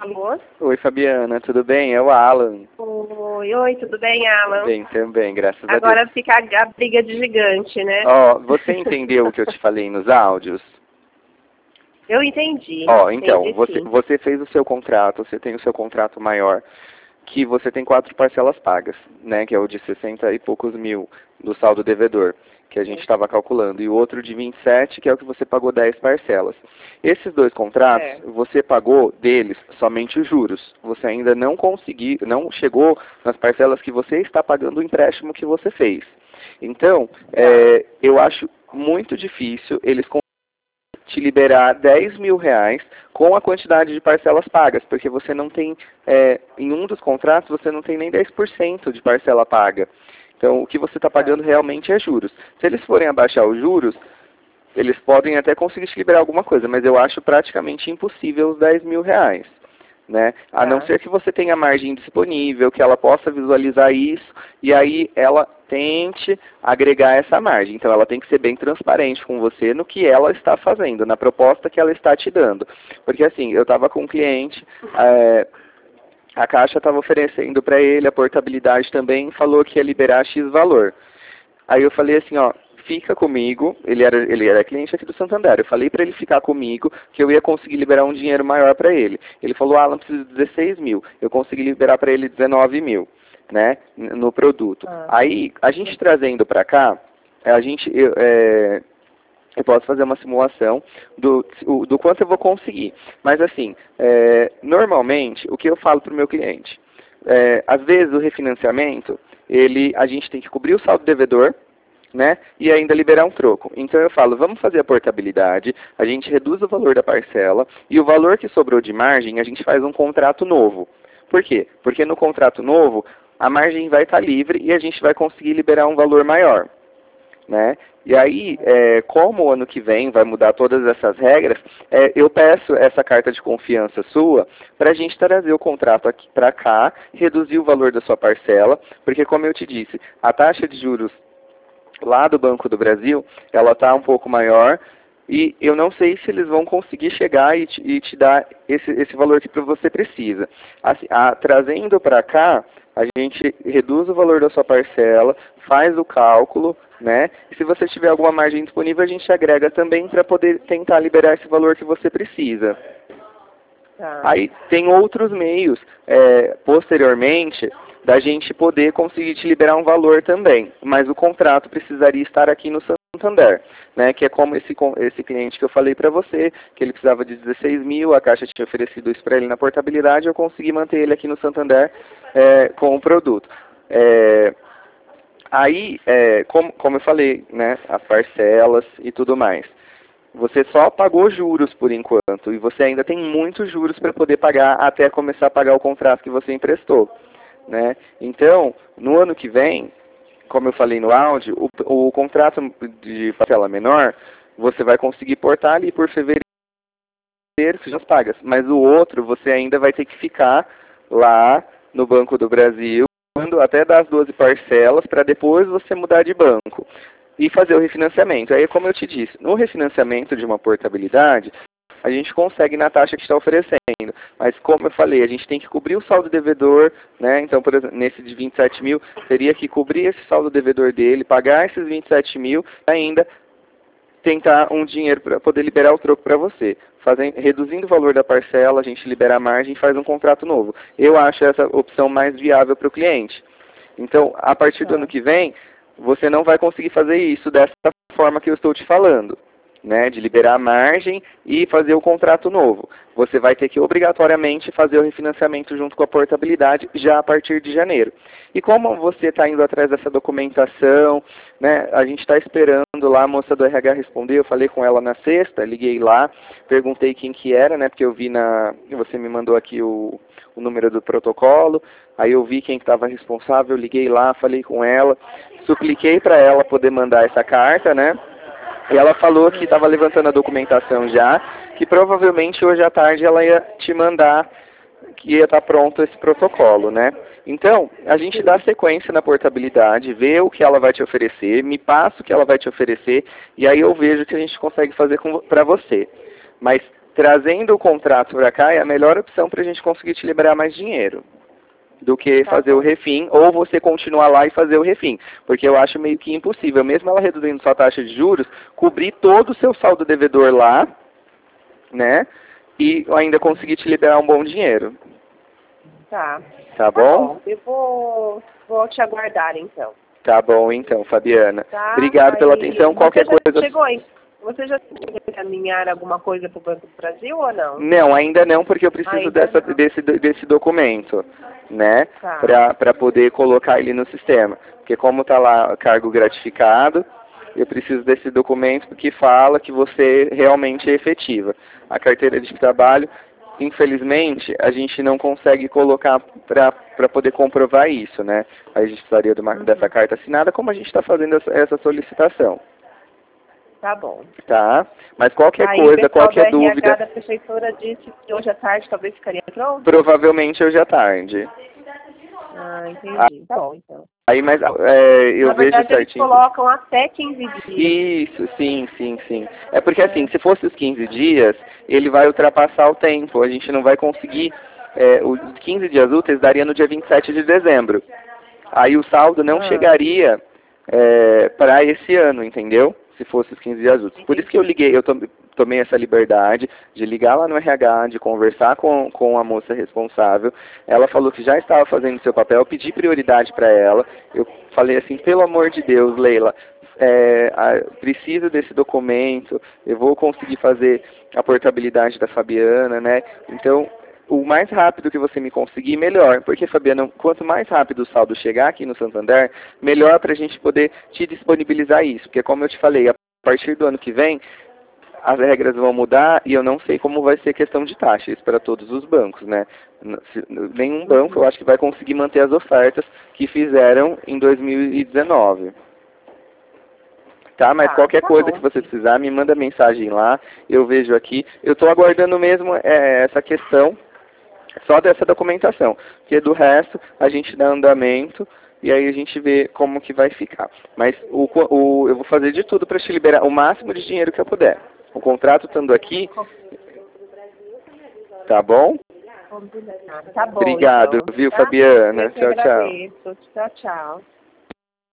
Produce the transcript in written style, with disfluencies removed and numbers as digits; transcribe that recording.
Alô? Oi, Fabiana, tudo bem? É o Alan. Oi, tudo bem, Alan? Bem, também, graças a Deus. Agora fica a briga de gigante, né? Ó, você entendeu o que eu te falei nos áudios? Eu entendi. Ó, então, Entendi, sim. você fez o seu contrato, você tem o seu contrato maior, que você tem 4 parcelas pagas, né? Que é o de 60 e poucos mil do saldo devedor, que a gente estava calculando, e o outro de 27, que é o que você pagou 10 parcelas. Esses dois contratos, você pagou deles somente os juros. Você ainda não não chegou nas parcelas que você está pagando o empréstimo que você fez. Então, eu acho muito difícil eles te liberar 10 mil reais com a quantidade de parcelas pagas, porque você não tem, em um dos contratos, você não tem nem 10% de parcela paga. Então, o que você está pagando realmente é juros. Se eles forem abaixar os juros, eles podem até conseguir te liberar alguma coisa, mas eu acho praticamente impossível os 10 mil reais. Né? A não ser que você tenha margem disponível, que ela possa visualizar isso, e aí ela tente agregar essa margem. Então ela tem que ser bem transparente com você no que ela está fazendo, na proposta que ela está te dando. Porque assim, eu estava com um cliente, a Caixa estava oferecendo para ele a portabilidade também, falou que ia liberar X valor. Aí eu falei assim, ó, fica comigo, ele era cliente aqui do Santander, eu falei para ele ficar comigo, que eu ia conseguir liberar um dinheiro maior para ele. Ele falou, Alan, preciso de 16 mil, eu consegui liberar para ele 19 mil, né, no produto. Aí, a gente trazendo para cá, eu posso fazer uma simulação do quanto eu vou conseguir. Mas assim, normalmente, o que eu falo para o meu cliente? Às vezes o refinanciamento, a gente tem que cobrir o saldo devedor, né, e ainda liberar um troco. Então eu falo, vamos fazer a portabilidade, a gente reduz o valor da parcela, e o valor que sobrou de margem, a gente faz um contrato novo. Por quê? Porque no contrato novo, a margem vai estar livre e a gente vai conseguir liberar um valor maior. Né? E aí, como o ano que vem vai mudar todas essas regras, eu peço essa carta de confiança sua para a gente trazer o contrato aqui para cá, reduzir o valor da sua parcela, porque como eu te disse, a taxa de juros lá do Banco do Brasil, ela está um pouco maior, e eu não sei se eles vão conseguir chegar e te dar esse valor que você precisa. Assim, trazendo para cá, a gente reduz o valor da sua parcela, faz o cálculo, né? E se você tiver alguma margem disponível, a gente agrega também para poder tentar liberar esse valor que você precisa. Aí tem outros meios, posteriormente, da gente poder conseguir te liberar um valor também. Mas o contrato precisaria estar aqui no Santander, né? Que é como esse cliente que eu falei para você, que ele precisava de 16 mil, a Caixa tinha oferecido isso para ele na portabilidade, eu consegui manter ele aqui no Santander com o produto. Aí, como eu falei, né? As parcelas e tudo mais. Você só pagou juros por enquanto, e você ainda tem muitos juros para poder pagar até começar a pagar o contrato que você emprestou. Né? Então, no ano que vem, como eu falei no áudio, o contrato de parcela menor, você vai conseguir portar ali por fevereiro, já as pagas. Mas o outro, você ainda vai ter que ficar lá no Banco do Brasil, até dar as 12 parcelas, para depois você mudar de banco e fazer o refinanciamento. Aí, como eu te disse, no refinanciamento de uma portabilidade, a gente consegue na taxa que está oferecendo. Mas, como eu falei, a gente tem que cobrir o saldo devedor, né? Então, por exemplo, nesse de 27 mil, teria que cobrir esse saldo devedor dele, pagar esses 27 mil, ainda tentar um dinheiro para poder liberar o troco para você. Reduzindo o valor da parcela, a gente libera a margem e faz um contrato novo. Eu acho essa opção mais viável para o cliente. Então, a partir do ano que vem, você não vai conseguir fazer isso dessa forma que eu estou te falando, né, de liberar a margem e fazer o contrato novo. Você vai ter que obrigatoriamente fazer o refinanciamento junto com a portabilidade já a partir de janeiro. E como você está indo atrás dessa documentação, né, a gente está esperando lá a moça do RH responder, eu falei com ela na sexta, liguei lá, perguntei quem que era, né, porque eu vi você me mandou aqui o número do protocolo, aí eu vi quem estava responsável, liguei lá, falei com ela, supliquei para ela poder mandar essa carta, né, e ela falou que estava levantando a documentação já, que provavelmente hoje à tarde ela ia te mandar, que ia estar pronto esse protocolo, né? Então, a gente dá sequência na portabilidade, vê o que ela vai te oferecer, me passa o que ela vai te oferecer, e aí eu vejo o que a gente consegue fazer para você. Mas trazendo o contrato para cá é a melhor opção para a gente conseguir te liberar mais dinheiro do que fazer o refim, ou você continuar lá e fazer o refim. Porque eu acho meio que impossível, mesmo ela reduzindo sua taxa de juros, cobrir todo o seu saldo devedor lá, né? E ainda conseguir te liberar um bom dinheiro. Tá. Tá bom? Eu vou te aguardar, então. Tá bom, então, Fabiana. Tá? Obrigado pela atenção. Qualquer coisa... Chegou aí. Você já chegou a encaminhar alguma coisa para o Banco do Brasil ou não? Não, ainda não, porque eu preciso desse documento, né? Tá. Para poder colocar ele no sistema. Porque como está lá cargo gratificado, eu preciso desse documento que fala que você realmente é efetiva. A carteira de trabalho, infelizmente, a gente não consegue colocar para poder comprovar isso, né? A gente precisaria dessa carta assinada, como a gente está fazendo essa solicitação. Tá bom. Tá? Mas qualquer Aí, coisa, qualquer o RH dúvida... da prefeitura disse que hoje à tarde talvez ficaria pronto? Provavelmente hoje à tarde. Ah, entendi. Tá bom, então. Aí, mas eu Na vejo verdade, certinho. eles colocam até 15 dias. Isso, sim, sim, sim. É porque assim, se fosse os 15 dias, ele vai ultrapassar o tempo. A gente não vai conseguir... os 15 dias úteis daria no dia 27 de dezembro. Aí o saldo não chegaria para esse ano, entendeu? Se fosse os 15 dias úteis. Por isso que eu liguei, eu tomei essa liberdade de ligar lá no RH, de conversar com a moça responsável. Ela falou que já estava fazendo seu papel, eu pedi prioridade para ela. Eu falei assim, pelo amor de Deus, Leila, preciso desse documento, eu vou conseguir fazer a portabilidade da Fabiana, né? Então, o mais rápido que você me conseguir, melhor. Porque, Fabiana, quanto mais rápido o saldo chegar aqui no Santander, melhor para a gente poder te disponibilizar isso. Porque, como eu te falei, a partir do ano que vem, as regras vão mudar e eu não sei como vai ser questão de taxas para todos os bancos, né? Nenhum banco, eu acho que vai conseguir manter as ofertas que fizeram em 2019. Tá? Mas qualquer coisa que você precisar, me manda mensagem lá, eu vejo aqui. Eu estou aguardando mesmo essa questão só dessa documentação, porque do resto a gente dá andamento e aí a gente vê como que vai ficar. Mas eu vou fazer de tudo para te liberar o máximo de dinheiro que eu puder. O contrato estando aqui, tá bom? Tá bom. Obrigado, então. viu, Fabiana? Eu que Tchau, tchau. agradeço. Tchau, tchau.